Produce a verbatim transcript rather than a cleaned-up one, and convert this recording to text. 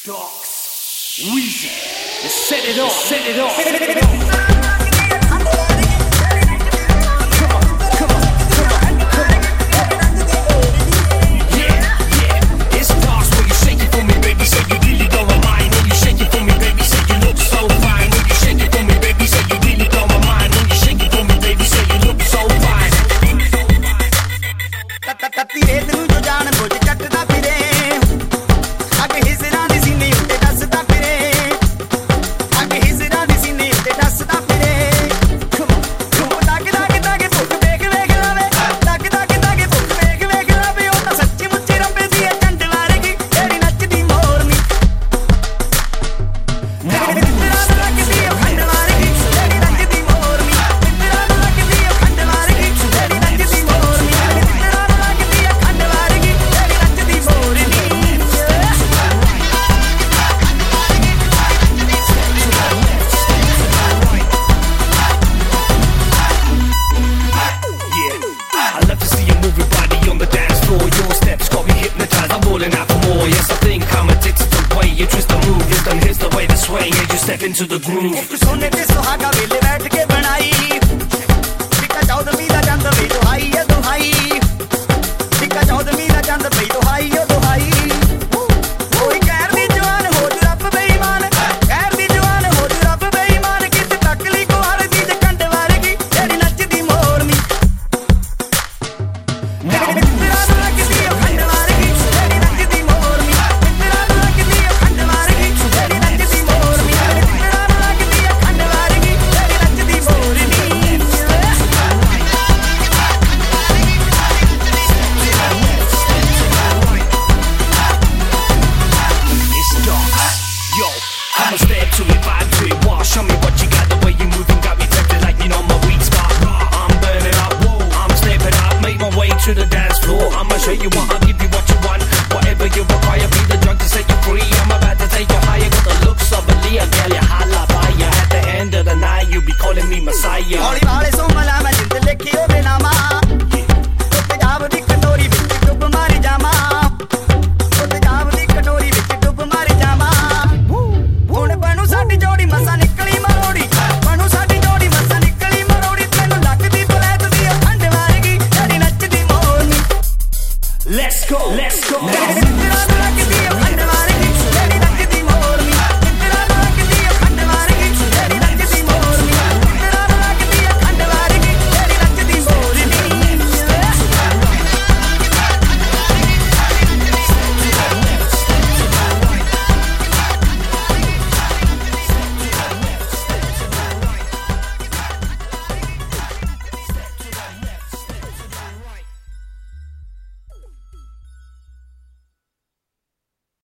Docs, Weezy, you set it off, set it off, set it off. Step into the groove. एक सोने पे सुहागा वेले बैठ के बनाई टिक्का चौदवी दा चंद वे दुहाई है दुहाई टिक्का चौदवी दा चंद वे दुहाई है दुहाई कोई कहर दी जवान हो जू रब बेईमान कहर दी जवान हो जू रब बेईमान किस तकली को हर दी ते कंड वारगी तेरी नचदी मोरनी I'ma step to it, vibe to it, wow. Show me what you got, the way you moving got me tempted like you know my weed spot. I'm burning up, whoa. I'm stepping up, make my way to the dance floor. I'ma show you what